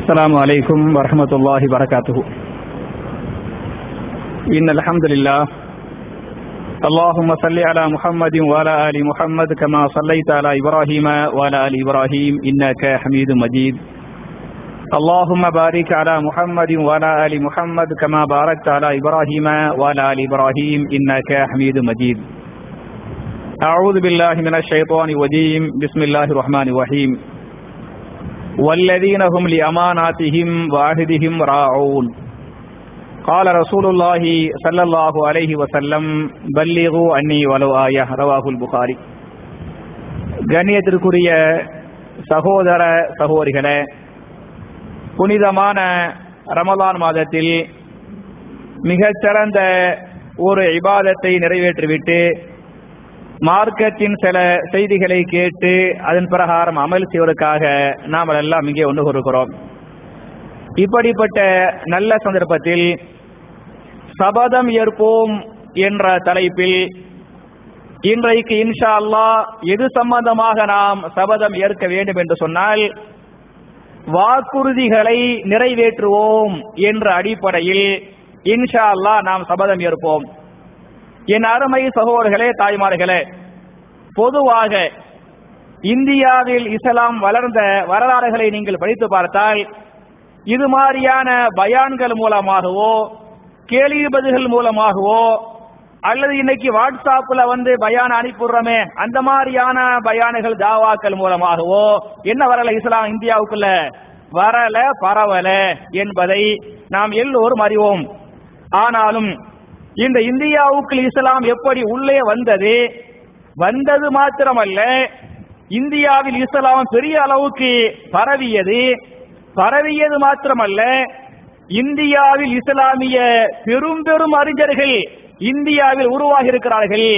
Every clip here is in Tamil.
السلام عليكم ورحمة الله وبركاته. إن الحمد لله اللهم صل على محمد وعلى آل محمد كما صليت على إبراهيم وعلى آل إبراهيم إنك حميد مجيد. اللهم بارك على محمد وعلى آل محمد كما باركت على إبراهيم وعلى آل إبراهيم إنك حميد مجيد. أعوذ بالله من الشيطان الرجيم. بسم الله الرحمن الرحيم. والذين هم لأماناتهم وعهدهم راعون. قال رسول الله صلى الله عليه وسلم بلغوا عني ولو آية. رواه البخاري. கண்ணியத்திற்குரிய சகோதர சகோதரிகளே, புனிதமான ரமலான் மாதத்தில் மிகச்சிறந்த ஒரு இபாதத்தை நிறைவேற்றிவிட்டு மார்க்கத்தின் சில செய்திகளை கேட்டு அதன் பிரகாரம் அமல் செய்வதற்காக நாம் எல்லாம் இங்கே ஒன்று கூறுகிறோம். இப்படிப்பட்ட நல்ல சந்தர்ப்பத்தில் சபதம் ஏற்போம் என்ற தலைப்பில் இன்றைக்கு இன்ஷா அல்லாஹ் எது சம்பந்தமாக நாம் சபதம் ஏற்க வேண்டும் என்று சொன்னால், வாக்குறுதிகளை நிறைவேற்றுவோம் என்ற அடிப்படையில் இன்ஷா அல்லாஹ் நாம் சபதம் ஏற்போம். என் அருமை சகோதரர்களே, தாய்மார்களே, பொதுவாக இந்தியாவில் இஸ்லாம் வளர்ந்த வரலாறுகளை நீங்கள் படித்து பார்த்தால் இது மாதிரியான பயான்கள் மூலமாகவோ கேள்வி பதில்கள் மூலமாகவோ அல்லது இன்னைக்கு வாட்ஸ்அப்ல பயான் அனுப்பிடுறோமே அந்த மாதிரியான பயானுகள் தாவாக்கள் மூலமாகவோ என்ன வரல, இஸ்லாம் இந்தியாவுக்குள்ள வரல, பரவல என்பதை நாம் எல்லோரும் அறிவோம். ஆனாலும் இந்த இந்தியாவுக்கு இஸ்லாம் எப்படி உள்ளே வந்தது மாத்திரமல்ல, இந்தியாவில் இஸ்லாம் பெரிய அளவுக்கு பரவியது மாத்திரமல்ல, இந்தியாவில் இஸ்லாமிய பெரும் அறிஞர்கள் இந்தியாவில் உருவாகி இருக்கிறார்கள்.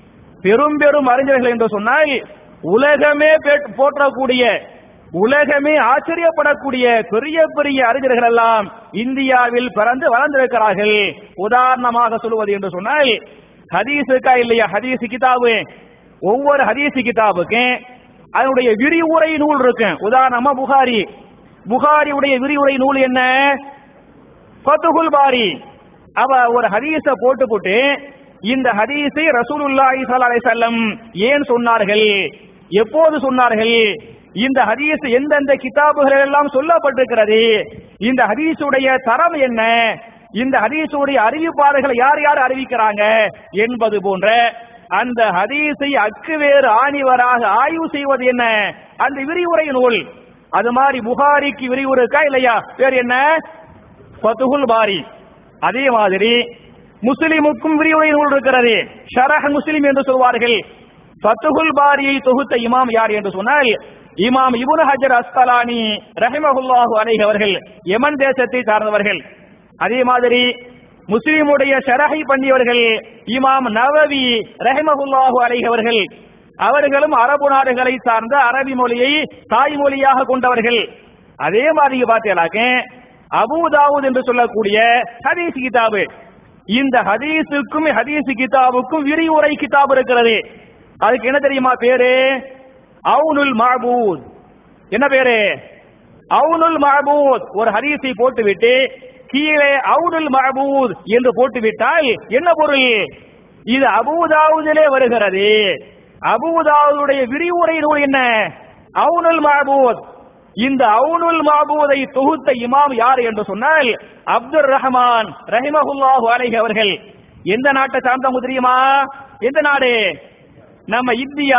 பெரும் அறிஞர்கள் என்று சொன்னால் உலகமே போற்றக்கூடிய, உலகமே ஆச்சரியப்படக்கூடிய பெரிய அறிஞர்கள் எல்லாம் இந்தியாவில் பிறந்து வளர்ந்திருக்கிறார்கள். உதாரணமாக சொல்வது என்று சொன்னால், ஹதீஸுக்கா இல்லையா, ஹதீஸ் கிதாபு, ஒவ்வொரு ஹதீஸ் கிதாபுக்கு அதனுடைய விரிவுரை நூல் இருக்கு. உதாரணமா புகாரியுடைய விரிவுரை நூல் என்ன? ஃபத்ஹுல் பாரி. அவ ஒரு ஹதீஸ போட்டு இந்த ஹதீஸை ரசூலுல்லாஹி ஸல்லல்லாஹு அலைஹி வஸல்லம் ஏன் சொன்னார்கள், எப்போது சொன்னார்கள், இந்த ஹதீஸ் எந்தெந்த கிதாபுகள் எல்லாம் சொல்லப்பட்டிருக்கிறது, இந்த ஹதீஸுடைய தரம் என்ன, இந்த ஹதீஸுடைய அறிவிப்பாளர்களை யார் யார் அறிவிக்கிறாங்க என்பது போன்ற அந்த ஹதீஸை அக்குவேறு ஆணிவராக ஆய்வு செய்வது என்ன, அந்த விரிவுரை நூல். அது மாதிரி புகாரிக்கு விரிவுரை இருக்கா இல்லையா, பேர் என்ன? ஃபத்ஹுல் பாரி. அதே மாதிரி முஸ்லிமுக்கும் விரிவுரை நூல் இருக்கிறது, ஷரஹ் முஸ்லிம் என்று சொல்வார்கள். ஃபத்ஹுல் பாரியை தொகுத்த இமாம் யார் என்று சொன்னால் இமாம் இப்னு ஹஜர் அஸ்கலானி ரஹிமஹுல்லாஹு அலைஹி அவர்கள், யமன் தேசத்தை சார்ந்தவர்கள். அதே மாதிரி முஸ்லிமுடைய ஷரஹை பண்ணியவர்கள் இமாம் நவவி ரஹிமஹுல்லாஹு அலைஹி அவர்கள். அவர்களும் அரபு நாடுகளை சார்ந்த அரபி மொழியை தாய்மொழியாக கொண்டவர்கள். அதே மாதிரி பார்த்தீங்கன்னாக்க அபூ தாவூத் என்று சொல்லக்கூடிய ஹதீஸ் கிதாபு, இந்த ஹதீஸுக்கும் ஹதீஸ் கிதாபுக்கும் விரிவுரை கிதாபு இருக்கிறது. அதுக்கு என்ன தெரியுமா பேரு? அவுனுல் மஅபூத். என்ன பேரு? அவுனுல் மஅபூத். ஒரு ஹதீஸை போட்டுவிட்டு கீழே அவுனுல் மஅபூத் என்று போட்டுவிட்டால் என்ன பொருள்? இது அபூ தாவூதிலே வருகிறது. அபூ தாவூதுடைய விரிவுரை நூல் என்ன? அவுனுல் மஅபூத். இந்த அவுனுல் மஅபூதை தொகுத்த இமாம் யார் என்று சொன்னால் அப்துர் ரஹ்மான் ரஹிமஹுல்லாஹு அலைஹி அவர்கள். எந்த நாட்டை சார்ந்தவங்க தெரியுமா? எந்த நாடு? நம்ம இந்தியா,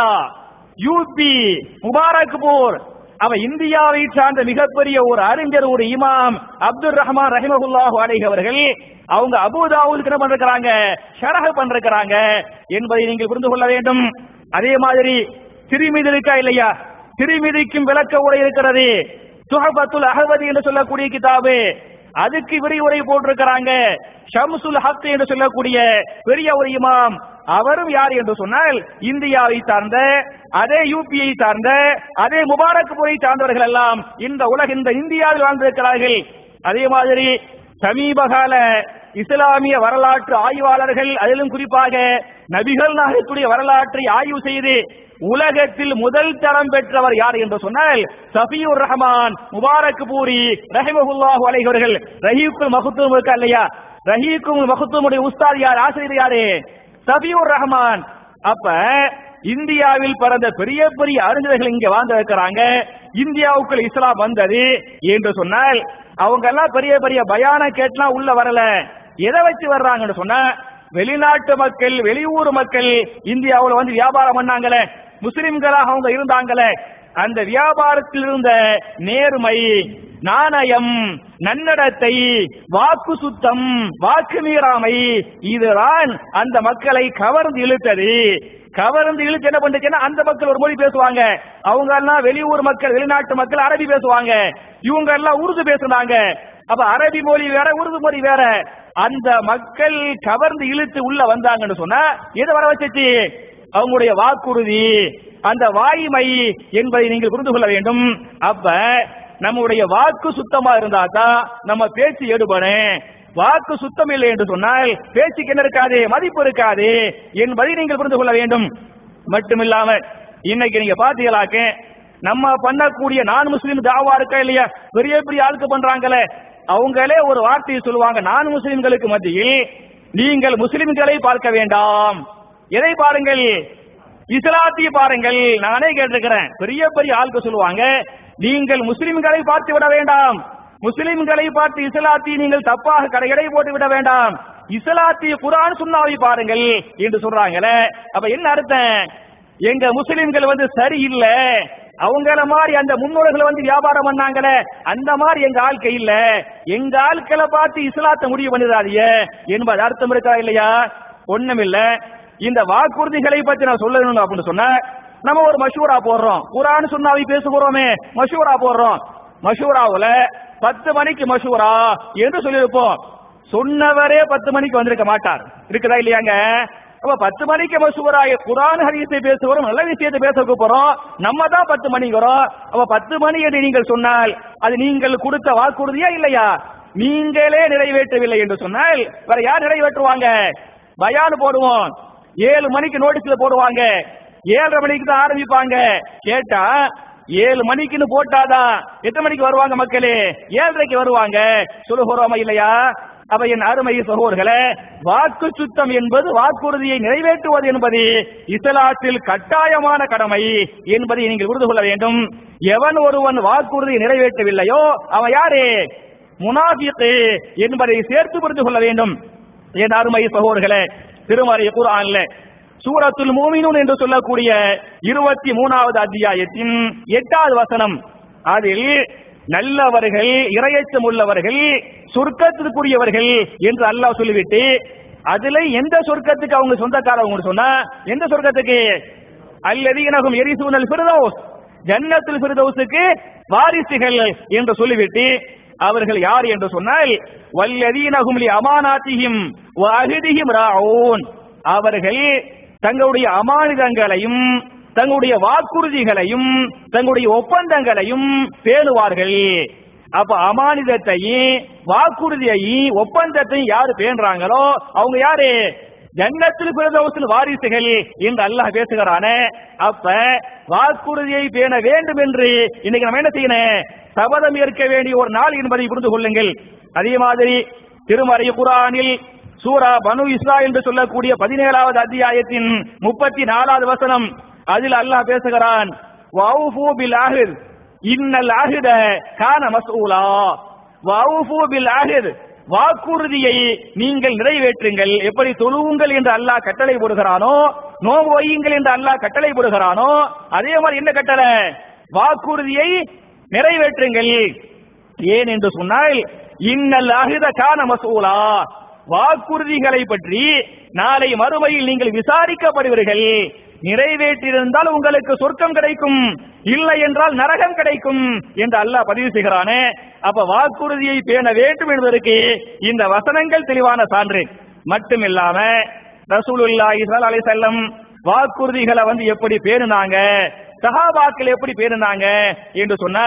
யூபி, முபாரக்பூர். அவ இந்தியாவை சார்ந்த மிகப்பெரிய ஒரு அறிஞர், ஒரு இமாம் அப்துர் ரஹ்மான் ரஹிமஹுல்லாஹு அலைஹி அவர்கள். அவங்க அபூ தாவூதுக்கு என்ன பண்றாங்க? ஷரஹ் பண்றாங்க என்பதை நீங்கள் புரிந்து கொள்ள வேண்டும். அதே மாதிரி திரிமிதி இருக்கா இல்லையா, திரிமிதிக்கும் விளக்க உரை இருக்கிறது. துஹஃபத்துல் அஹ்வதி என்று சொல்லக்கூடிய கிதாபு, அதுக்கு விரிவுரை போட்டிருக்கிறாங்க. ஷம்சுல் ஹக் என்று சொல்லக்கூடிய பெரிய ஒரு இமாம், அவரும் யார் என்று சொன்னால் இந்தியாவை சார்ந்த, அதே யூபியை சார்ந்த, அதே முபாரக்பூரை சார்ந்தவர்கள் எல்லாம் இந்த இந்தியாவில் வாழ்ந்திருக்கிறார்கள். அதே மாதிரி சமீபகால இஸ்லாமிய வரலாற்று ஆய்வாளர்கள், அதிலும் குறிப்பாக நபிகள் நாயகத்துடைய வரலாற்றை ஆய்வு செய்து உலகத்தில் முதல் தரம் பெற்றவர் யார் என்று சொன்னால் சஃபியுர் ரஹ்மான் முபாரக் பூரி ரஹிமஹுல்லாஹு அலைஹி அவர்கள். ரஹீக்குல் மக்தூம் இருக்கா இல்லையா, ரஹீக்குல் மக்தூமுடைய உஸ்தாத் யார், ஆசிரியர் யாரு? சஃபியுர் ரஹ்மான். அப்ப இந்தியாவில் பிறந்த பெரிய பெரிய அறிஞர்கள் இங்க வாழ்ந்திருக்கிறாங்க. இந்தியாவுக்குள் இஸ்லாம் வந்தது என்று சொன்னால் அவங்க எல்லாம் பெரிய பெரிய பயான கேட்லாம் உள்ள வரல. எதை வச்சு வர்றாங்கன்னு சொன்னா, வெளிநாட்டு மக்கள், வெளியூர் மக்கள் இந்தியாவில் வந்து வியாபாரம் பண்ணாங்களே, முஸ்லிம்களாக அவங்க இருந்தாங்களே, அந்த வியாபாரத்தில் இருந்த நேர்மை, நாணயம், நன்னடத்தை, வாக்கு சுத்தம், வாக்கு மீறாமை, இதுதான் அந்த மக்களை கவர்ந்து இழுத்தது. கவர்ந்து இழுத்து என்ன பண்ணுச்சுன்னா, அந்த மக்கள் ஒரு மொழி பேசுவாங்க, அவங்க எல்லாம் வெளியூர் மக்கள், வெளிநாட்டு மக்கள் அரபி பேசுவாங்க, இவங்க எல்லாம் உருது பேசுனாங்க. அப்ப அரபி மொழி வேற, உருது மொழி வேற. அந்த மக்கள் கவர்ந்து இழுத்து உள்ள வந்தாங்கன்னு சொன்னா எதை வர வச்சு, அவங்களுடைய வாக்குறுதி, அந்த வாய்மை என்பதை நீங்கள் புரிந்து கொள்ள வேண்டும். அப்ப நம்முடைய வாக்கு சுத்தமா இருந்தா தான் நம்ம பேச்சு எடுபடும். வாக்கு சுத்தம் இல்லை என்று சொன்னால் பேச்சுக்கு என்ன இருக்காது, மதிப்பு இருக்காது என்பதை நீங்கள் புரிந்து கொள்ள வேண்டும். மட்டுமில்லாம இன்னைக்கு நீங்க பாத்தீங்களாக்க நம்ம பண்ணக்கூடிய நான் முஸ்லீம் தாவா இருக்கா இல்லையா, பெரிய பெரிய ஆளுக்கு பண்றாங்களே, அவங்களே ஒரு வார்த்தையை சொல்லுவாங்க, நான் முஸ்லிம்களுக்கு மத்தியில் நீங்கள் முஸ்லிம்களை பார்க்க வேண்டாம், எதை பாருங்கள், இஸ்லாத்தை பாருங்கள். நானே கேட்டிருக்கிறேன், பெரிய பெரிய ஆளுக்கு சொல்லுவாங்க, நீங்கள் முஸ்லிம்களை பார்த்து விட வேண்டாம், முஸ்லிம்களை பார்த்து இஸ்லாத்தை நீங்கள் தப்பாக கடையடை போட்டு விட வேண்டாம், இஸ்லாத்தை குர்ஆன் சுன்னாவை பாருங்கள் என்று சொல்றாங்களே. அப்ப என்ன அர்த்தம், எங்க முஸ்லிம்கள் வந்து சரியில்லை, அவங்கள மாதிரி அந்த முன்னோர்கள் வந்து வியாபாரம் பண்ணாங்களே, அந்த மாதிரி எங்க ஆட்கள் இல்ல, எங்க ஆட்களை பார்த்து இஸ்லாத்தை முடிவு பண்ணிடாதீங்க என்பது அர்த்தம் இருக்கா இல்லையா? ஒண்ணும் இல்ல. இந்த வாக்குறுதிகளை பற்றி நான் சொல்லணும் அப்படின்னு சொன்ன, நம்ம ஒரு மஷூரா போடுறோம், குர்ஆன் சுன்னாவை பேசுகிறோமே, மஷூரா போடுறோம். மஷூராவுல 10 மணிக்கு மஷூரா என்று சொல்லியிருப்போம். சொன்னவரே 10 மணிக்கு வந்திருக்க மாட்டார், இருக்குதா இல்லையாங்க? அப்ப 10 மணிக்கு மஷூரா, குர்ஆன் ஹதீஸை பேசுகிறோம், நல்ல விஷயத்தை பேச போறோம், நம்ம தான் 10 மணிக்கு வரோம். அப்ப 10 மணி என்று நீங்கள் சொன்னால் அது நீங்கள் கொடுத்த வாக்குறுதியா இல்லையா? நீங்களே நிறைவேற்றவில்லை என்று சொன்னால் வேற யார் நிறைவேற்றுவாங்க? பயான் போடுவோம், 7 மணிக்கு நோட்டீஸ்ல போடுவாங்க, 7:30 மணிக்கு தான் ஆரம்பிப்பாங்க. கேட்டா 7 மணிக்குன்னு போட்டாதான் எத்தனை மணிக்கு வருவாங்க மக்களே? 7:30க்கு வருவாங்க. சொல்லுகிறோமா இல்லையா? அப்ப என் அருமை சகோதரர்களே, வாக்கு சுத்தம் என்பது வாக்குறுதியை நிறைவேற்றுவது என்பது இஸ்லாத்தில் கட்டாயமான கடமை என்பதை நீங்கள் புரிந்து கொள்ள வேண்டும். எவன் ஒருவன் வாக்குறுதியை நிறைவேற்றவில்லையோ அவன் யாரு? முனாஃபிக் என்பதை சேர்த்து புரிந்து கொள்ள வேண்டும். என் அருமை சகோதரர்களே, திருமறை குர்ஆன்ல சூரத்துல் மூமினூன் என்று சொல்லக்கூடிய 23வது அத்தியாயத்தின் 8வது வசனம், அதில் நல்லவர்கள், இறையச்சம் உள்ளவர்கள், சொர்க்கத்திற்குரியவர்கள் என்று அல்லாஹ் சொல்லிவிட்டு, அதுல எந்த சொர்க்கத்துக்கு அவங்க சொந்தக்காரங்க சொன்னா, எந்த சொர்க்கத்துக்கு? அல்லதீனஹும் யரிஸூனல் ஃபிர்தௌஸ், ஜன்னத்துல் ஃபிர்தௌஸுக்கு வாரிசுகள் என்று சொல்லிவிட்டு, அவர்கள் யார் என்று சொன்னால் வல்லதீனஹும் லி அமானாத்திஹிம் வ அஹ்திஹிம் ராஊன், அவர்கள் தங்களுடைய அமானிதங்களையும் தங்களுடைய வாக்குறுதிகளையும் தங்களுடைய ஒப்பந்தங்களையும் பேணுவார்கள். அப்ப அமானிதத்தையும் வாக்குறுதியையும் ஒப்பந்தத்தையும் யாரு பேணுறாங்களோ அவங்க யாரு? ஜன்னத்துல் ஃபிர்தௌஸில் வாரிசுகள் என்று அல்லாஹ் பேசுகிறானே. அப்ப வாக்குறுதியை பேண வேண்டும் என்று இன்னைக்கு நம்ம என்ன செய்யணும்? சபதம் ஏற்க வேண்டிய ஒரு நாள் என்பதை புரிந்து கொள்ளுங்கள். அதே மாதிரி திருமறை குர்ஆனில் சூரா பனு இஸ்ரா என்று சொல்லக்கூடிய 17வது அத்தியாயத்தின் 34வது வசனம், அதில் அல்லாஹ் பேசுகிறான், வஅஃபு பில் அஹ்த் இன்னல் அஹ்த கான மஸ்ஊலா, வஅஃபு பில் அஹ்த், வாக்குறுதியை நீங்கள் நிறைவேற்றுங்கள். எப்படி தொழுவுங்கள் என்று அல்லாஹ் கட்டளை போடுகிறானோ, நோன்பு வையுங்கள் என்று அல்லாஹ் கட்டளை போடுகிறானோ, அதே மாதிரி என்ன கட்டளை? வாக்குறுதியை நிறைவேற்றுங்கள். ஏன் என்று சொன்னால் இன்னல் அஹ்த கான மஸ்ஊலா, வாக்குறுதிகளை பற்றி நாளை மறுமையில் நீங்கள் விசாரிக்கப்படுவீர்கள். நிறைவேற்றியிருந்தால் உங்களுக்கு சொர்க்கம் கிடைக்கும், இல்லை என்றால் நரகம் கிடைக்கும் என்று அல்லாஹ் பதிவு செய்கிறானே. அப்ப வாக்குறுதியை பேண வேண்டும் என்பதற்கு இந்த வசனங்கள் தெளிவான சான்று. மட்டுமில்லாம ரசூலுல்லாஹி ஸல்லல்லாஹு அலைஹி வஸல்லம் வாக்குறுதிகளை எப்படி பேணுனாங்க, சஹாபாக்கள் எப்படி பேணுனாங்க என்று சொன்னால்,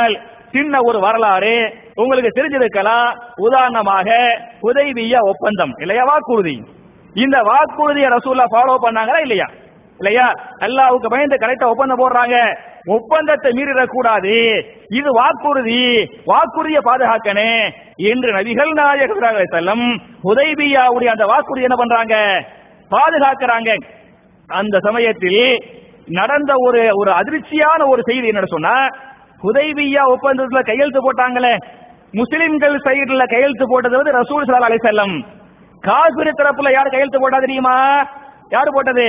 சின்ன ஒரு வரலாறு உங்களுக்கு தெரிஞ்சிருக்கலாம். உதாரணமாக ஹுதைபியா ஒப்பந்தம் இல்லையா, வாக்குறுதி. இந்த வாக்குறுதியை ரசூலுல்லாஹ் ஃபாலோ பண்ணாங்களா இல்லையா? இல்லையா? அல்லாஹ்வுக்கு பயந்து கரெக்டா ஒப்பந்தம் போடுறாங்க. ஒப்பந்தத்தை மீறிடக்கூடாது, இது வாக்குறுதி, வாக்குறுதியை பாதுகாக்கணும் என்று நபிகள் நாயகம் ஸல்லல்லாஹு அலைஹி வஸல்லம் ஹுதைபியாவுடைய அந்த வாக்குறுதி என்ன பண்றாங்க, பாதுகாக்கிறாங்க. அந்த சமயத்தில் நடந்த ஒரு அதிர்ச்சியான ஒரு செய்தி என்ன சொன்னா, ஹுதைபியா ஒப்பந்தத்துல கையெழுத்து போட்டாங்களே, முஸ்லிம்கள் சைடுல கையெழுத்து போட்டது வந்து ரசூல் ஸல்லல்லாஹு அலைஹி வஸல்லம். காஃபிர் தரப்புல யார் கையெழுத்து போட்டா தெரியுமா? யார் போட்டது?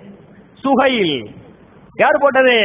சுஹைல். யார் போட்டது?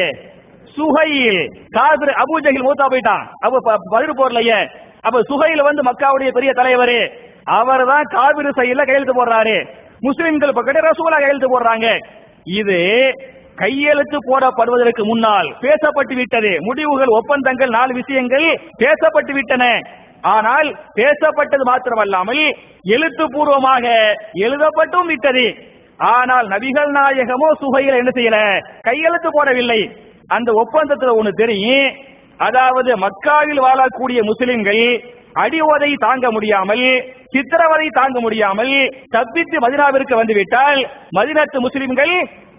சுஹைல். காஃபிர் அபூ ஜஹல் மூத்தா போயிட்டான். அப்ப பத்ர் போர்லயே. அப்ப சுஹைல் வந்து மக்காவுடைய பெரிய தலைவர். அவர் தான் காஃபிர் சைடுல கையெழுத்து போடுறாரு. முஸ்லிம்கள் பக்கத்துல ரசூலா கையெழுத்து போடுறாங்க. இது கையெழுத்து போடப்படுவதற்கு முன்னால் பேசப்பட்டு விட்டது. முடிவுகள், ஒப்பந்தங்கள், 4 விஷயங்கள் பேசப்பட்டு விட்டன. ஆனால் பேசப்பட்டது மாத்திரமல்லாமல் எழுத்துப்பூர்வமாக எழுதப்பட்டும் விட்டது. ஆனால் நபிகள் நாயகமோ சுஹைல் என்ன செய்யல, கையெழுத்து போடவில்லை. அந்த ஒப்பந்தத்தில் ஒன்று தெரியும், அதாவது மக்காவில் வாழக்கூடிய முஸ்லிம்கள் அடிவதை தாங்க முடியாமல், சித்திரவதை தாங்க முடியாமல் தப்பித்து மதீனாவிற்கு வந்துவிட்டால் மதீனத்து முஸ்லிம்கள்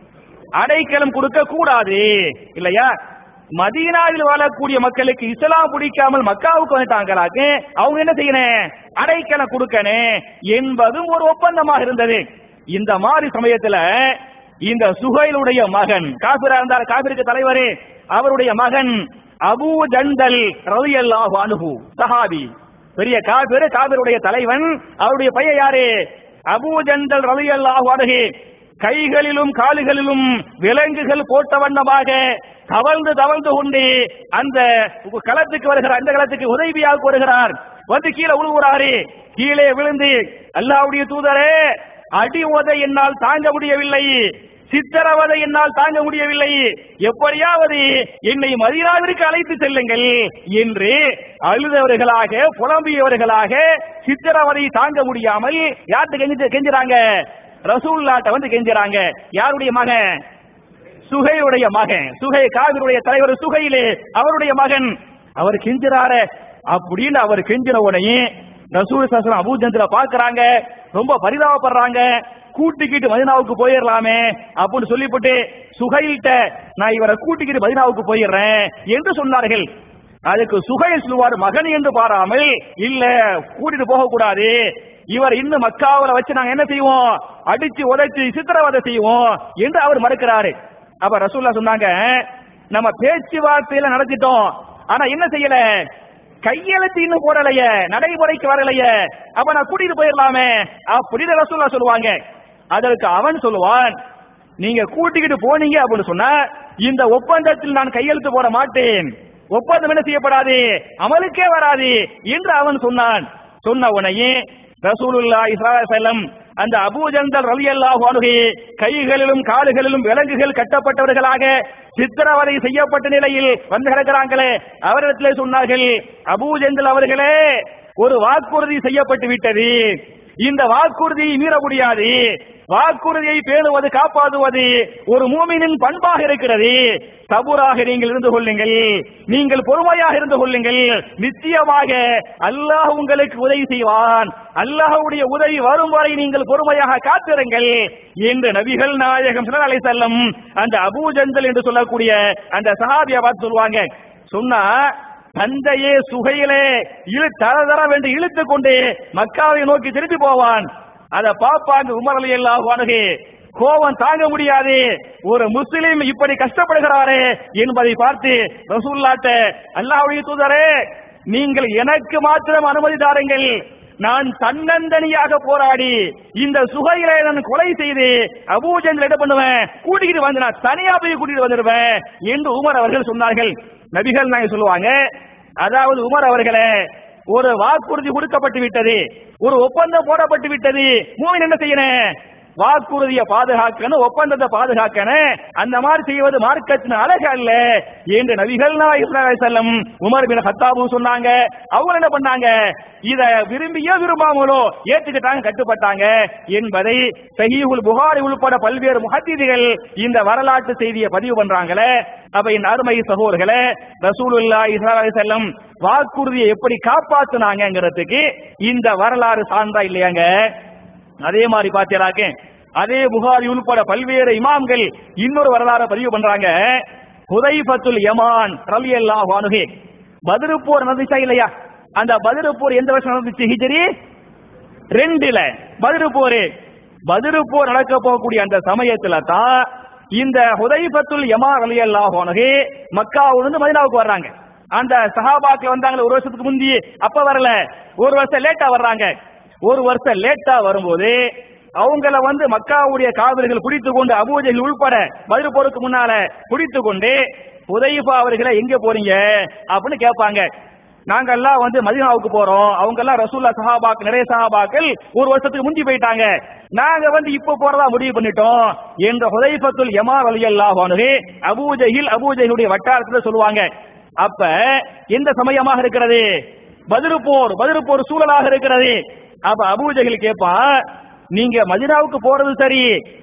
அடைக்கலம் கொடுக்க கூடாது இல்லையா? மதீனாவில் வாழக்கூடிய மக்களுக்கு இஸ்லாம் பிடிக்காமல் மக்காவுக்கு வந்துட்டாங்களாக்கு அவங்க என்ன செய்யணும், அடைக்கலம் கொடுக்கணும் என்பதும் ஒரு ஒப்பந்தமாக இருந்தது. இந்த மாதிரி சமயத்துல இந்த சுஹைலுடைய மகன், காபிரா இருந்தார், காபிருக்கு தலைவர், அவருடைய மகன் அபூ ஜந்தல் ரலியல்லாஹு அன்ஹு, சஹாபி, பெரிய காபிர், காபிருடைய தலைவன். அவருடைய பையன் யாரு? அபூ ஜந்தல் ரலியல்லாஹு அன்ஹு. கைகளிலும் கால்களிலும் விலங்குகள் போட்ட வண்ணமாக தவழ்ந்து தவழ்ந்து கொண்டு அந்த களத்துக்கு வருகிறார். அந்த களத்துக்கு ஹுதைபியாவுக்கு வருகிறார். வந்து கீழே விழுகிறாரு. கீழே விழுந்து, அல்லாஹ்வுடைய தூதரே, அடி உதை என்னால் தாங்க முடியவில்லை, சித்திரவதை என்னால் தாங்க முடியவில்லை, எப்படியாவது என்னை மதீனாவிற்கு அழைத்து செல்லுங்கள் என்று அழுதவர்களாக, புலம்பியவர்களாக, சித்திரவதை தாங்க முடியாமல் யார்கிட்ட கெஞ்சுறாங்க? ரசூலுல்லாஹ்ட்ட வந்து கெஞ்சுறாங்க. யாருடைய மகன்? சுஹைலுடைய மகன். சுஹை காபிருடைய தலைவர் சுஹைல், அவருடைய மகன். அவர் கெஞ்சுறாரு. அப்படின்னு அவர் கெஞ்சின உடனே ரசூல் ஸல்லல்லாஹு அலைஹி வஸல்லம் அபூ ஜந்தல பாக்குறாங்க, ரொம்ப பரிதாபப்படுறாங்க. கூட்டிக்கிட்டு மதீனாவுக்கு போயிடலாமே அப்படின்னு சொல்லிவிட்டு சுஹைல்ட்ட, நான் இவரை கூட்டிக்கிட்டு மதீனாவுக்கு போயிடுறேன் என்று சொன்னார்கள். அதுக்கு சுஹைல் சொல்லுவார், மகன் என்று பாராமல், இல்ல கூட்டிட்டு போக கூடாது, இவர் இன்னும் மக்காவுல வச்சு நாங்க என்ன செய்வோம், அடிச்சு உதைச்சு சித்திரவதை செய்வோம் என்று அவர் மறுக்கிறாரு. அப்ப ரசூலுல்லாஹ் சொன்னாங்க, நம்ம பேச்சுவார்த்தையில நடத்திட்டோம், ஆனா என்ன செய்யல, கையெழுத்து இன்னும் போடலையே, நடைமுறைக்கு வரலையே, அப்ப நான் கூட்டிட்டு போயிடலாமே அப்படின்னு ரசூலுல்லாஹ் சொல்லுவாங்க. அதற்கு அவன் சொல்லுவான், நீங்க கூட்டிக்கிட்டு போனீங்க அப்படின்னு சொன்னா இந்த ஒப்பந்தத்தில் நான் கையெழுத்து போட மாட்டேன், ஒப்பந்தம் என்ன செய்யப்படாது, அமலுக்கே வராது என்று அவன் சொன்னான். சொன்ன உடனே ரசூலுல்லாஹி ஸல்லல்லாஹு அலைஹி வஸல்லம் அந்த அபூ ஜந்தல் ரலியல்லாஹு அன்ஹு கைகளிலும் கால்களிலும் விலங்குகள் கட்டப்பட்டவர்களாக சித்திரவதை செய்யப்பட்ட நிலையில் வந்து கிடக்கிறாங்களே, அவரிடத்திலே சொன்னார்கள், அபூ ஜந்தல் அவர்களே, ஒரு வாக்குறுதி செய்யப்பட்டு விட்டது, இந்த வாக்குறுதியை மீற முடியாது, வாக்குறுதியை பேணுவது காப்பாற்றுவது ஒரு மூமினின் பண்பாக இருக்கிறது, சபூராக நீங்கள் இருந்து கொள்ளுங்கள், நீங்கள் பொறுமையாக இருந்து கொள்ளுங்கள், நிச்சயமாக அல்லாஹ் உங்களுக்கு உதவி செய்வான், அல்லாஹ்வுடைய உதவி வரும் வரை நீங்கள் பொறுமையாக காத்திருங்கள் என்று நபிகள் நாயகம் ஸல்லல்லாஹு அலைஹி வஸல்லம் அந்த அபூ ஜந்தல் என்று சொல்லக்கூடிய அந்த சஹாபியை பார்த்து சொல்வாங்க. சொன்னா, தந்தையே சுஹைலே தர என்று இழுத்துக் கொண்டு மக்காவை நோக்கி திரும்பி போவான். அதை பாப்பாங்க உமர் ரலியல்லாஹு அன்ஹு, கோபம் தாங்க முடியாது, ஒரு முஸ்லிம் இப்படி கஷ்டப்படுகிறாரே என்பதை பார்த்து ரசூலுல்லாஹ்ட்ட, அல்லாஹ்வுடைய தூதரே, நீங்கள் எனக்கு மாத்திரம் அனுமதி தாருங்கள், நான் தன்னந்தனியாக போராடி இந்த சுஹைலை நான் கொலை செய்து அபூ ஜந்தல் என்ன பண்ணுவேன், கூட்டிக்கிட்டு வந்து நான் தனியா போய் கூட்டிட்டு வந்துடுவேன் என்று உமர் அவர்கள் சொன்னார்கள். நபிகள் நாயகம் சொல்லுவாங்க, அதாவது உமர் அவர்களே, ஒரு வாக்குறுதி கொடுக்கப்பட்டு விட்டது, ஒரு ஒப்பந்தம் போடப்பட்டு விட்டது, மூமின் என்ன செய்யணும், வாக்குறுதியை பாதுகாக்கணும், ஒப்பந்தத்தை பாதுகாக்கணும், அந்த மாதிரி செய்வது மார்க்கத்தின் அழகு அல்ல என்று நபிகள் நாயகம் ஸல்லல்லாஹு அலைஹி வஸல்லம் உமர் பின் கத்தாபு சொன்னாங்க. அவங்க என்ன பண்ணாங்க, இத விரும்பியோ விரும்பாமலோ ஏத்துக்கிட்டாங்க, கட்டுப்பட்டாங்க என்பதை சஹீஹுல் புகாரி உள்பட பல்வேறு முஹத்திதிகள் இந்த வரலாற்று செய்தியை பதிவு பண்றாங்களே. அப்ப இந்த அருமை சகோதரர்களே, ரசூலுல்லாஹி ஸல்லல்லாஹு அலைஹி வஸல்லம் வாக்குறுதியை எப்படி காப்பாத்துனாங்கிறதுக்கு இந்த வரலாறு சான்றா இல்லையாங்க? அதே மாதிரி பாத்தீங்கன்னாக்க அதே புகாரி உள்பட பல்வேறு இமாம்கள் இன்னொரு வரலாறு பதிவு பண்றாங்க. ஹுதைஃபத்துல் யமான் ரலியல்லாஹு அன்ஹு பத்ர் போர் நடந்துச்சா இல்லையா? அந்த பத்ர் போர் எந்த வருஷம் நடந்துச்சு? ஹிஜ்ரி 2ல பத்ர் போர் நடக்க போகக்கூடிய அந்த சமயத்துல தான் இந்த ஹுதைஃபத்துல் யமான் ரலியல்லாஹு அன்ஹு மக்காவிலிருந்து மதீனாவுக்கு வர்றாங்க. அந்த சஹாபாக்கள் வந்தாங்க ஒரு வருஷத்துக்கு முந்தி, அப்ப வரல, ஒரு வருஷம் லேட்டா வர்றாங்க. ஒரு வருஷம் லேட்டா வரும்போது அவங்கள மக்காவுடைய காவிரிகள் பிடித்து கொண்டு அபூஜஹல் உள்பட பத்ர் போருக்கு முன்னால பிடித்து கொண்டு ஹுதைஃபா அவர்களை எங்க போறீங்க அப்படின்னு கேட்பாங்க. நாங்க எல்லாம் மதீனாவுக்கு போறோம், அவங்க எல்லாம் ரசூலுல்லாஹ் சஹாபாக்கள் நிறைய சஹாபாக்கள் ஒரு வருஷத்துக்கு முந்தி போயிட்டாங்க, நாங்க இப்ப போறதா முடிவு பண்ணிட்டோம் என்ற ஹுதைஃபத்துல் யமான் ரலியல்லாஹு அன்ஹு அபூஜஹலுடைய வட்டாரத்துல சொல்லுவாங்க. அப்ப எந்த சமயமாக இருக்கிறது? பத்ர் போர் சூழலாக இருக்கிறது. அப்ப அபூஜஹல் கேட்பான், நீங்க மதீனாவுக்கு போறது சரி,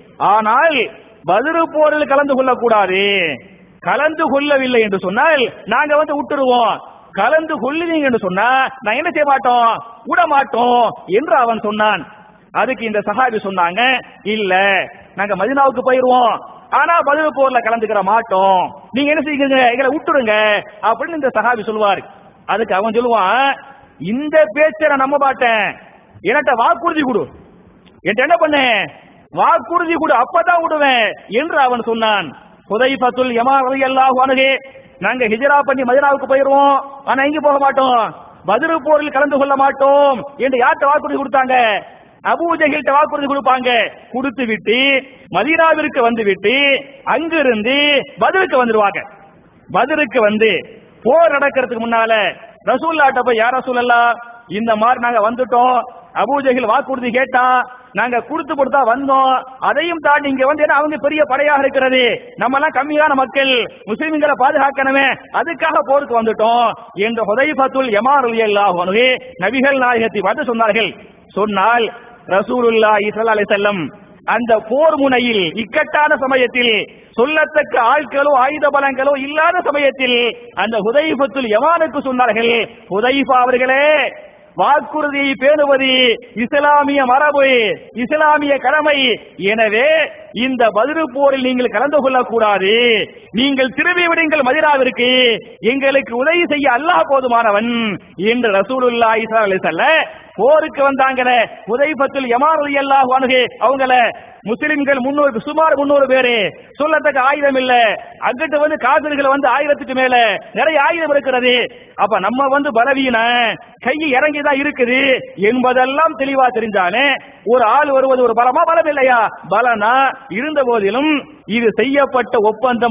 ஆனால் பத்ர் போரில் கலந்து கொள்ளக்கூடாது. கலந்து கொள்ளவில்லை என்று சொன்னால் நாங்க விட்டுருவோம், கலந்து கொள்ளுவீங்க என்று சொன்னா நான் என்ன செய்ய மாட்டோம், விட மாட்டோம் என்று அவன் சொன்னான். அதுக்கு இந்த சஹாபி சொன்னாங்க, இல்ல நாங்க மதீனாவுக்கு போயிருவோம், ஆனா பத்ர் போர்ல கலந்துக்கிற மாட்டோம், நீங்க என்ன செய்யுங்க, எங்களை விட்டுருங்க அப்படின்னு இந்த சஹாபி சொல்லுவாரு. அதுக்கு அவன் சொல்லுவான், இந்த பேச்சை நான் நம்ப மாட்டேன், என்கிட்ட வாக்குறுதி கொடு, என்கிட்ட என்ன பண்ண வாக்குறுதி கொடு, அப்பதான் விடுவேன் என்று அவன் சொன்னான். ஹுதைஃபத்துல் யமான் ரலியல்லாஹு அன்ஹு நாங்க ஹிஜ்ரா பண்ணி மதீனாவுக்கு போயிருவோம், ஆனா எங்க போக மாட்டோம், பத்ர் போரில் கலந்து கொள்ள மாட்டோம் என்று யார்கிட்ட வாக்குறுதி கொடுத்தாங்க? அபூஜஹல்ட்ட வாக்குறுதி கொடுப்பாங்க. கொடுத்து விட்டு மதீனாவிற்கு விட்டு அங்கிருந்து பத்ருக்கு வந்துருவாங்க. பத்ருக்கு போர் நடக்கிறதுக்கு முன்னால ரசூலுல்லாஹ்ட்ட போய், யா ரசூலல்லாஹ், இந்த மாதிரி நாங்க வந்துட்டோம், அபூஜஹல் வாக்குறுதி கேட்டான், நாங்க கொடுத்து கொடுத்தா வந்தோம், அதையும் தாண்டி இங்க ஏன்னா அவங்க பெரிய படையாக இருக்கிறது, நம்ம எல்லாம் கம்மியான மக்கள், முஸ்லிம்களை பாதுகாக்கணுமே, அதுக்காக போருக்கு வந்துட்டோம் என்று ஹுதைஃபத்துல் யமான் ரலியல்லாஹு அன்ஹு நபிகள் நாயகத்தை பார்த்து சொன்னார்கள். சொன்னால் ரசூலுல்லாஹி ஸல்லல்லாஹு அலைஹி வஸல்லம் அந்த போர் முனையில் இக்கட்டான சமயத்தில் சொல்லத்தக்க ஆட்களோ ஆயுத பலங்களோ இல்லாத சமயத்தில் அந்த ஹுதைஃபத்துல் யமானுக்கு சொன்னார்கள், ஹுதைஃபா அவர்களே, வாக்குறுதியை பேணுவது இஸ்லாமிய மரபு, இஸ்லாமிய கடமை, எனவே இந்த பத்ர் போரில் நீங்கள் கலந்து கொள்ளக்கூடாது, நீங்கள் திரும்பி விடுங்கள் மதீனாவிற்கு, எங்களுக்கு உதவி செய்ய அல்லாஹ் போதுமானவன் என்று ரசூலுல்லாஹி ஸல்லல்லாஹு அலைஹி வஸல்லம் போருக்கு வந்தாங்களே ஹுதைஃபத்துல் யமான் ரலியல்லாஹு அன்ஹு அவங்கள முஸ்லிம்கள் 300 சுமார் 300 பேரு, சொல்லத்தக்க ஆயுதம் இல்ல, அங்கிட்டு காபிர்கள் 1000க்கு மேல நிறைய ஆயுதம் இருக்கிறது, அப்ப நம்ம பலவீன கை இறங்கிதான் இருக்குது என்பதெல்லாம் தெளிவா தெரிஞ்சானே ஒரு ஆள் வருவது ஒரு பலமா பலம் இல்லையா? பலனா இருந்த போதிலும் இது செய்யப்பட்ட ஒப்பந்தம்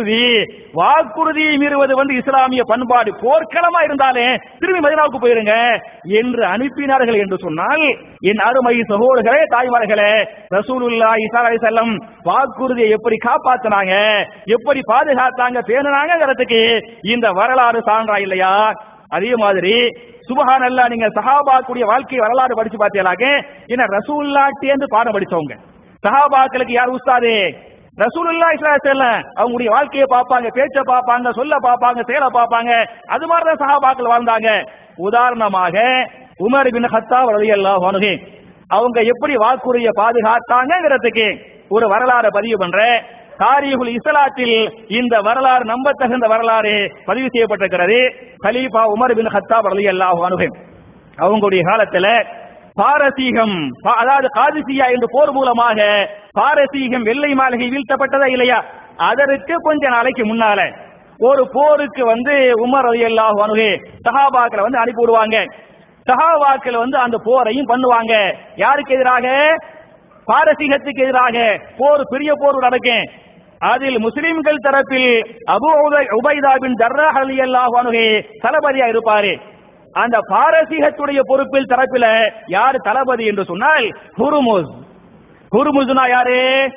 வாக்குறுதியை மீறுவது இஸ்லாமிய பண்பாடு, போர்க்களமா இருந்தாலே திரும்பி மதீனாவுக்கு போயிருங்க என்று அனுப்பினார்கள் என்று சொன்னால், என் அருமை சகோதரர்களே, தாய்மார்களே, ரசூலுல்லாஹி ஸல்லல்லாஹு அலைஹி வஸல்லம் வாக்குறுதியை எப்படி காப்பாத்தினாங்க, எப்படி பாதுகாத்தாங்க, பேணுனாங்கிறதுக்கு இந்த வரலாறு சான்றா இல்லையா? அதே மாதிரி சுப்ஹானல்லாஹ், நீங்க சஹாபாக்குடைய வாழ்க்கை வரலாறு படிச்சு பார்த்தீங்களாக, என்ன ரசூலுல்லாஹ்ட்டேந்து பாடம் படிச்சவங்க, சஹாபாக்களுக்கு யார் உஸ்தாது? ரசூலுல்லாஹி ஸல்லல்லாஹு அலைஹி வஸல்லம். அவங்களுடைய வாழ்க்கையை பார்ப்பாங்க, பேச்சை பார்ப்பாங்க, சொல்ல பார்ப்பாங்க, செயலை பார்ப்பாங்க, அது மாதிரிதான் சஹாபாக்கள் வாழ்ந்தாங்க. உதாரணமாக உமர் பின் கத்தாப் ரலியல்லாஹு அன்ஹு அவங்க எப்படி வாக்குறுதியை பாதுகாத்தாங்கிறதுக்கு ஒரு வரலாறு பதிவு பண்ற. தாரீகுல் இஸ்லாத்தில் இந்த வரலாறு நம்பத்தகுந்த வரலாறு பதிவு செய்யப்பட்டிருக்கிறது. கலீஃபா உமர் பின் கத்தாப் ரலியல்லாஹு அன்ஹு அவங்களுடைய காலத்துல பாரசீகம், அதாவது காதிசியா என்ற போர் மூலமாக பாரசீகம் வெள்ளை மாளிகை வீழ்த்தப்பட்டதா இல்லையா? அதற்கு கொஞ்ச நாளைக்கு முன்னால ஒரு போருக்கு உமர் ரலியல்லாஹு அன்ஹு சஹாபாக்களை அனுப்பி விடுவாங்க. சஹாபாக்கள் அந்த போரையும் பண்ணுவாங்க. யாருக்கு எதிராக? பாரசீகத்துக்கு எதிராக போர், பெரிய போர் நடக்கும். அதில் முஸ்லிம்கள் தரப்பில் அபூ உபைதா பின் ஜர்ராஹ் ரலியல்லாஹு அன்ஹு தளபதியா இருப்பாரு. அந்த பாரசீகத்துடைய பொறுப்பில் தரப்பில யார் தளபதி என்று சொன்னால் ஹுர்முஸ். ஹுர்முஸ்னா யாரு?